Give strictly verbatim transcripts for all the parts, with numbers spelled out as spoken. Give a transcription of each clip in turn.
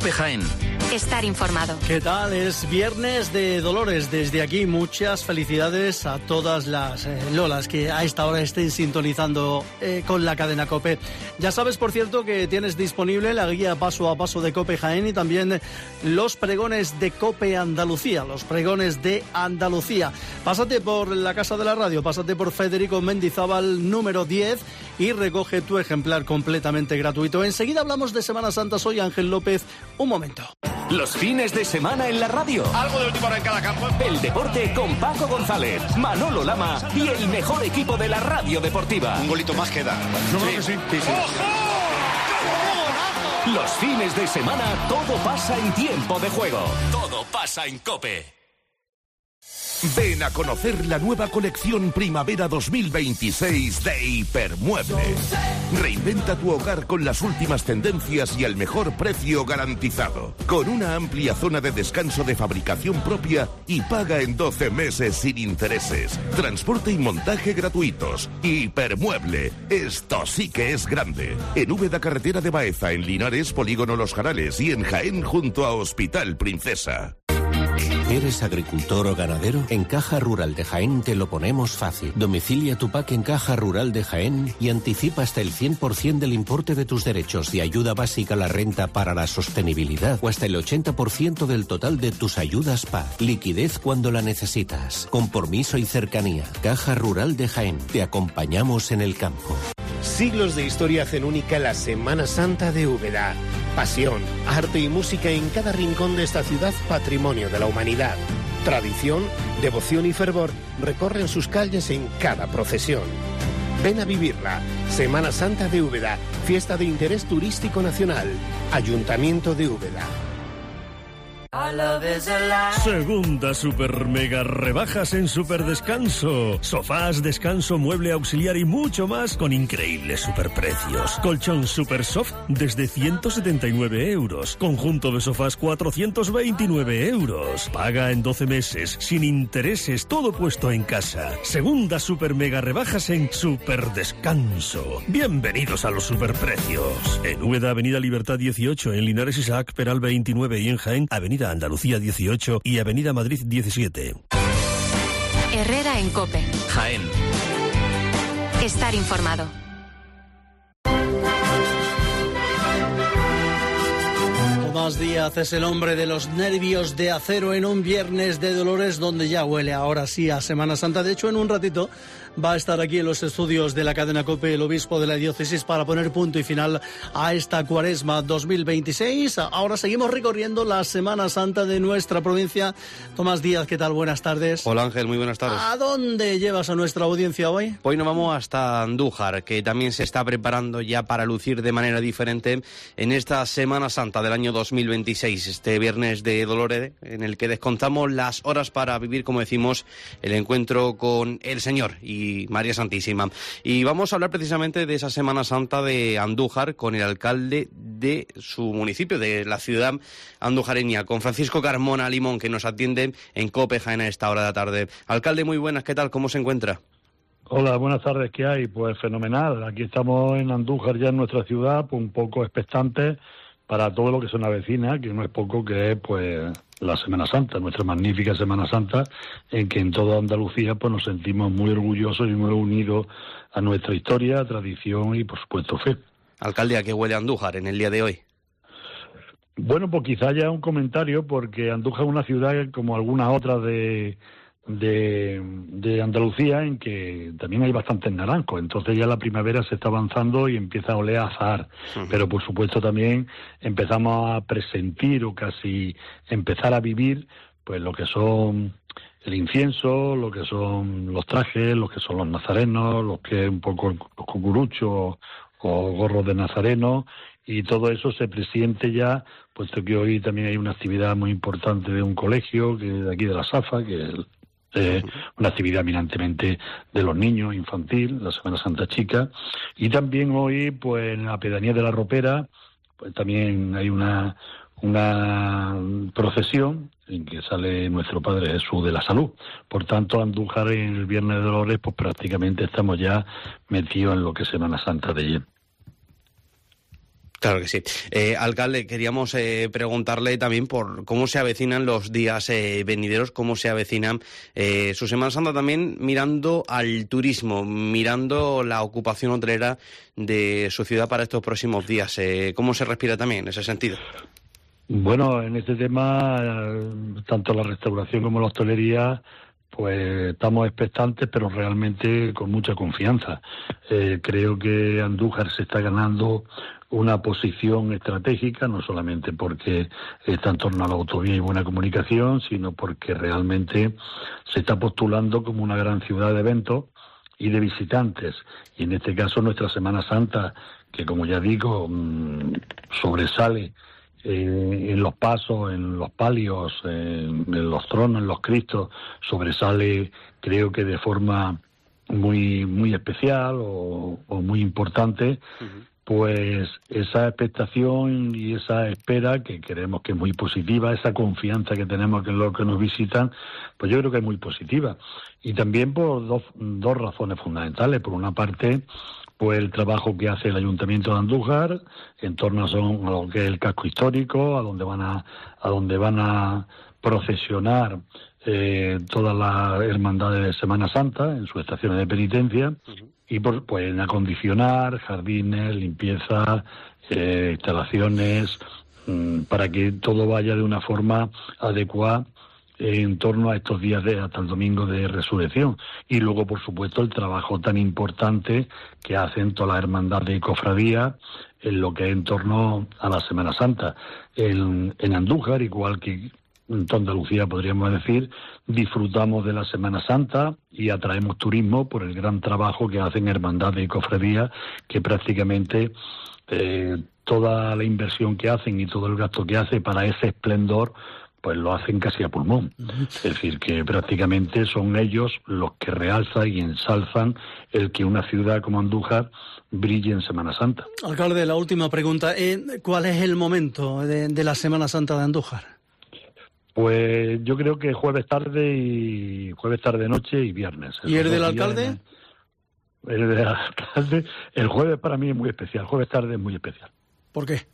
COPE Jaén. Estar informado. ¿Qué tal? Es viernes de Dolores. Desde aquí muchas felicidades a todas las eh, Lolas que a esta hora estén sintonizando eh, con la cadena COPE. Ya sabes, por cierto, que tienes disponible la guía paso a paso de COPE Jaén y también los pregones de COPE Andalucía, los pregones de Andalucía. Pásate por la Casa de la Radio, pásate por Federico Mendizábal número diez y recoge tu ejemplar completamente gratuito. Enseguida hablamos de Semana Santa. Soy Ángel López. Un momento. Los fines de semana en la radio. Algo de última hora en cada campo. El deporte con Paco González, Manolo Lama y el mejor equipo de la radio deportiva. Un golito más queda. Yo creo que sí. sí, sí. Los fines de semana todo pasa en tiempo de juego. Todo pasa en COPE. Ven a conocer la nueva colección Primavera dos mil veintiséis de Hipermueble. Reinventa tu hogar con las últimas tendencias y el mejor precio garantizado. Con una amplia zona de descanso de fabricación propia y paga en doce meses sin intereses. Transporte y montaje gratuitos. Hipermueble. Esto sí que es grande. En Úbeda, carretera de Baeza, en Linares, Polígono Los Jarales y en Jaén junto a Hospital Princesa. ¿Eres agricultor o ganadero? En Caja Rural de Jaén te lo ponemos fácil. Domicilia tu P A C en Caja Rural de Jaén y anticipa hasta el cien por ciento del importe de tus derechos de ayuda básica a la renta para la sostenibilidad o hasta el ochenta por ciento del total de tus ayudas P A C. Liquidez cuando la necesitas. Compromiso y cercanía. Caja Rural de Jaén. Te acompañamos en el campo. Siglos de historia hacen única la Semana Santa de Úbeda. Pasión, arte y música en cada rincón de esta ciudad, patrimonio de la humanidad. Tradición, devoción y fervor recorren sus calles en cada procesión. Ven a vivirla. Semana Santa de Úbeda, fiesta de interés turístico nacional. Ayuntamiento de Úbeda. Segunda super mega rebajas en Super Descanso. Sofás, descanso, mueble auxiliar y mucho más con increíbles superprecios. Colchón Super Soft desde ciento setenta y nueve euros. Conjunto de sofás cuatrocientos veintinueve euros. Paga en doce meses, sin intereses, todo puesto en casa. Segunda super mega rebajas en Super Descanso. Bienvenidos a los superprecios. En Úbeda, Avenida Libertad dieciocho, en Linares Isaac Peral veintinueve y en Jaén, Avenida Andalucía dieciocho y Avenida Madrid diecisiete. Herrera en COPE. Jaén. Estar informado. Tomás Díaz es el hombre de los nervios de acero en un viernes de Dolores donde ya huele ahora sí a Semana Santa. De hecho, en un ratito va a estar aquí en los estudios de la cadena COPE el obispo de la diócesis para poner punto y final a esta cuaresma dos mil veintiséis. Ahora seguimos recorriendo la Semana Santa de nuestra provincia. Tomás Díaz, ¿qué tal? Buenas tardes. Hola Ángel, muy buenas tardes. ¿A dónde llevas a nuestra audiencia hoy? Hoy nos vamos hasta Andújar, que también se está preparando ya para lucir de manera diferente en esta Semana Santa del año dos mil veintiséis, este viernes de Dolores, en el que descontamos las horas para vivir, como decimos, el encuentro con el Señor y María Santísima. Y vamos a hablar precisamente de esa Semana Santa de Andújar con el alcalde de su municipio, de la ciudad andujareña, con Francisco Carmona Limón, que nos atiende en COPE Jaén a esta hora de la tarde. Alcalde, muy buenas, ¿qué tal? ¿Cómo se encuentra? Hola, buenas tardes, ¿qué hay? Pues fenomenal, aquí estamos en Andújar ya en nuestra ciudad, pues un poco expectantes para todo lo que se nos avecina, que no es poco, que es pues la Semana Santa, nuestra magnífica Semana Santa, en que en toda Andalucía pues nos sentimos muy orgullosos y muy unidos a nuestra historia, tradición y por supuesto fe. Alcalde, ¿a qué huele Andújar en el día de hoy? Bueno, pues quizá ya un comentario, porque Andújar es una ciudad como algunas otras de de, de Andalucía en que también hay bastantes naranjos, entonces ya la primavera se está avanzando y empieza a oler a azahar, uh-huh. Pero por supuesto también empezamos a presentir o casi empezar a vivir pues lo que son el incienso, lo que son los trajes, lo que son los nazarenos, lo que es un poco los cucuruchos o gorros de nazareno, y todo eso se presiente ya, puesto que hoy también hay una actividad muy importante de un colegio, que de aquí de la Safa, que es el Eh, una actividad eminentemente de los niños, infantil, la Semana Santa Chica, y también hoy, pues en la pedanía de la Ropera, pues también hay una una procesión en que sale nuestro Padre Jesús de la Salud. Por tanto, Andújar en el Viernes de Dolores, pues prácticamente estamos ya metidos en lo que es Semana Santa de lleno. Claro que sí. Eh, alcalde, queríamos eh, preguntarle también por cómo se avecinan los días eh, venideros, cómo se avecinan eh, su Semana Santa, también mirando al turismo, mirando la ocupación hotelera de su ciudad para estos próximos días. Eh, ¿Cómo se respira también en ese sentido? Bueno, en este tema, tanto la restauración como la hostelería, pues estamos expectantes, pero realmente con mucha confianza. Eh, creo que Andújar se está ganando una posición estratégica, no solamente porque está en torno a la autovía y buena comunicación, sino porque realmente se está postulando como una gran ciudad de eventos y de visitantes. Y en este caso nuestra Semana Santa, que como ya digo, mmm, sobresale eh, en los pasos, en los palios, eh, en los tronos, en los cristos, sobresale creo que de forma muy, muy especial o, o muy importante. Uh-huh. Pues esa expectación y esa espera, que creemos que es muy positiva, esa confianza que tenemos en los que nos visitan, pues yo creo que es muy positiva. Y también por dos, dos razones fundamentales. Por una parte, pues el trabajo que hace el Ayuntamiento de Andújar en torno a, son, a lo que es el casco histórico, a donde van a, a donde van a procesionar eh, todas las hermandades de Semana Santa en sus estaciones de penitencia. Uh-huh. Y por, pues en acondicionar jardines, limpieza, eh, instalaciones, mmm, para que todo vaya de una forma adecuada en torno a estos días de hasta el domingo de Resurrección. Y luego, por supuesto, el trabajo tan importante que hacen todas las hermandades y cofradías en lo que es en torno a la Semana Santa. En, en Andújar, igual que en toda Andalucía, podríamos decir, disfrutamos de la Semana Santa y atraemos turismo por el gran trabajo que hacen hermandades y cofradías, que prácticamente eh, toda la inversión que hacen y todo el gasto que hace para ese esplendor, pues lo hacen casi a pulmón. Uh-huh. Es decir, que prácticamente son ellos los que realzan y ensalzan el que una ciudad como Andújar brille en Semana Santa. Alcalde, la última pregunta. Eh, ¿Cuál es el momento de, de la Semana Santa de Andújar? Pues yo creo que jueves tarde y jueves tarde noche y viernes. ¿Y el del alcalde? El, el del alcalde, el jueves para mí es muy especial, jueves tarde es muy especial. ¿Por qué?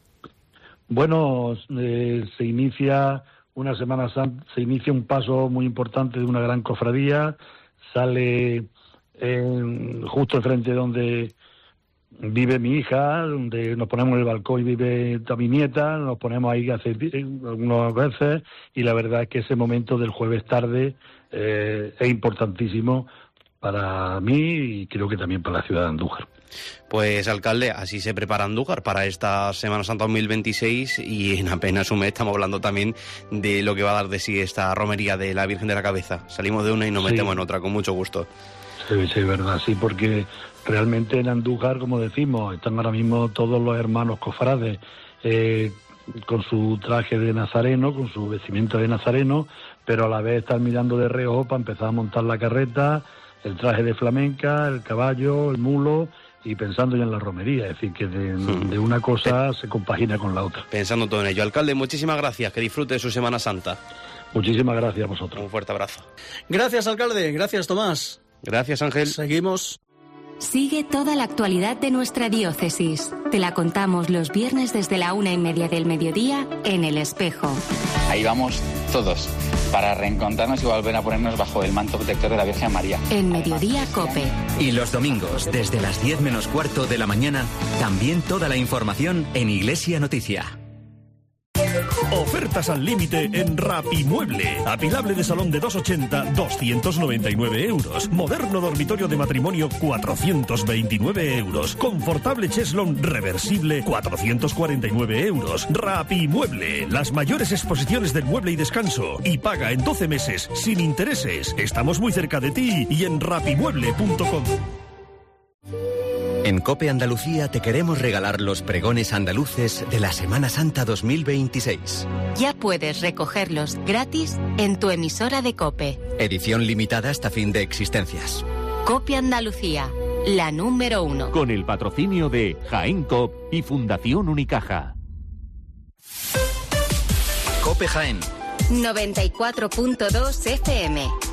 Bueno, eh, se inicia una Semana Santa, se inicia un paso muy importante de una gran cofradía, sale eh, justo enfrente donde vive mi hija, donde nos ponemos en el balcón y vive toda mi nieta, nos ponemos ahí hace algunas veces, y la verdad es que ese momento del jueves tarde eh, es importantísimo para mí y creo que también para la ciudad de Andújar. Pues, alcalde, así se prepara Andújar para esta Semana Santa dos mil veintiséis, y en apenas un mes estamos hablando también de lo que va a dar de sí esta romería de la Virgen de la Cabeza. Salimos de una y nos sí. metemos en otra, con mucho gusto. Sí, sí, verdad, sí, porque realmente en Andújar, como decimos, están ahora mismo todos los hermanos cofrades eh, con su traje de nazareno, con su vestimenta de nazareno, pero a la vez están mirando de reojo para empezar a montar la carreta, el traje de flamenca, el caballo, el mulo, y pensando ya en la romería. Es decir, que de, hmm. de una cosa se compagina con la otra. Pensando todo en ello. Alcalde, muchísimas gracias, que disfrute de su Semana Santa. Muchísimas gracias a vosotros. Un fuerte abrazo. Gracias, alcalde. Gracias, Tomás. Gracias, Ángel. Seguimos. Sigue toda la actualidad de nuestra diócesis. Te la contamos los viernes desde la una y media del mediodía en El Espejo. Ahí vamos todos, para reencontrarnos y volver a ponernos bajo el manto protector de la Virgen María. En Mediodía Cope. Y los domingos, desde las diez menos cuarto de la mañana, también toda la información en Iglesia Noticia. Ofertas al límite en Rapimueble. Apilable de salón de doscientos ochenta, doscientos noventa y nueve euros. Moderno dormitorio de matrimonio, cuatrocientos veintinueve euros. Confortable cheslón reversible, cuatrocientos cuarenta y nueve euros. Rapimueble. Las mayores exposiciones del mueble y descanso. Y paga en doce meses, sin intereses. Estamos muy cerca de ti y en rapimueble punto com. En COPE Andalucía te queremos regalar los pregones andaluces de la Semana Santa dos mil veintiséis. Ya puedes recogerlos gratis en tu emisora de COPE. Edición limitada hasta fin de existencias. COPE Andalucía, la número uno. Con el patrocinio de Jaén Cop y Fundación Unicaja. COPE Jaén. noventa y cuatro punto dos F M.